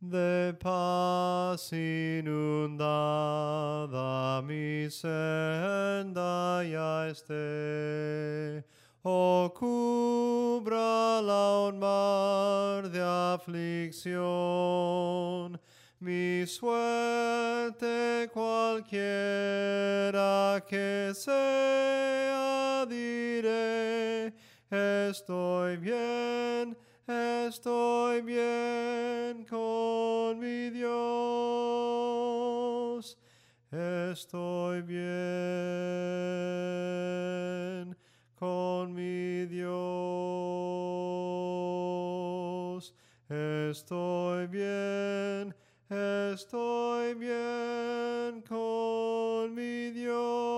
De paz inundada mi senda ya esté. Oh, cúbrala un mar de aflicción. Mi suerte cualquiera que sea, diré, estoy bien con mi Dios. Estoy bien con mi Dios. Estoy bien con mi Dios.